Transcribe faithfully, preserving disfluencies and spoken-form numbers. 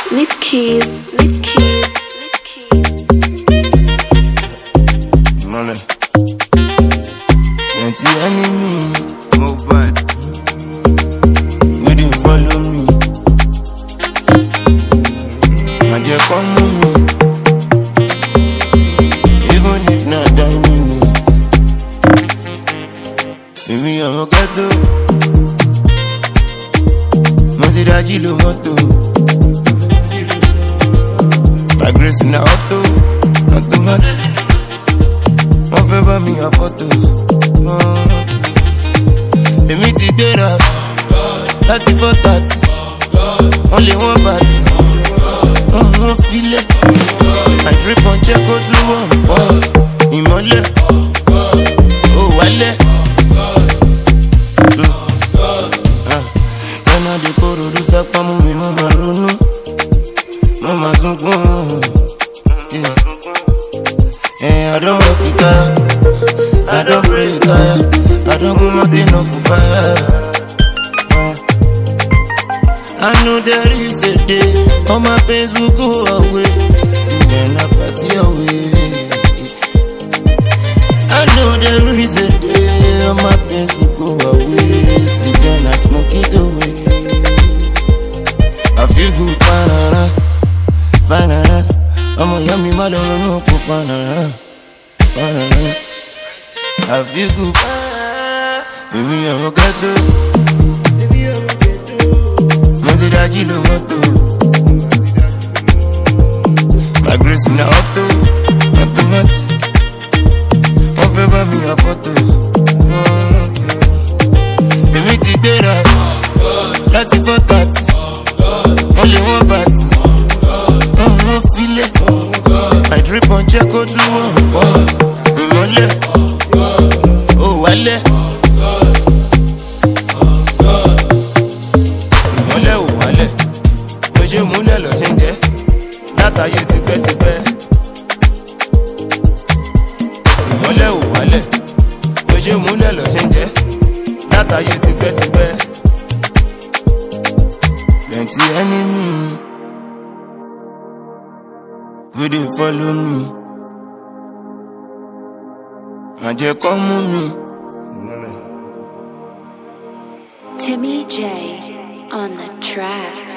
Leave keys, leave keys, leave keys. Money. Ain't the enemy, mobile. You didn't follow me. I just come on me. Even if not nine minutes. Baby, I'm a ghetto. Moziraji lo moto. My grace in the auto, automatic. One favor me a photo. Èmi ti gbéra, láti four thirty. Only one party. One fillet. I drip on check out to one boss. Ìmọ́lẹ̀, oh wálẹ̀. When I dey koro do sapa mu mi mama ronú. Mama sunkún. Yeah, I don't work it out. I don't pray it out. I don't go mountain off for fire. Uh, I know there is a day all my pains will go away. See then I party away. I know there is a day all my pains will go away. See then I smoke it away. I feel good, banana, banana. I'm a yummy mother, no banana, banana. I feel good. Baby, I'm a ghetto. Moziraji lo moto. My grace in the auto, automatic. One favor me a photo. Baby, ti gbéra, láti four thirty. Only one party. One fillet. I drip on check out to one boss. Ìmọ́lẹ̀, oh wálẹ̀. Ìmọ́lẹ̀ ò wálẹ̀. Bó ṣe múlẹ̀ lọ ṣe ń jẹ́. Látàyè tipẹ́tipẹ́. Ìmọ́lẹ̀ ò wálẹ̀. Bó ṣe múlẹ̀ lọ ṣe ń jẹ́. Látàyè tipẹ́tipẹ́. Plenty enemy. You didn't follow me. I just come on me. Timmy J on the track.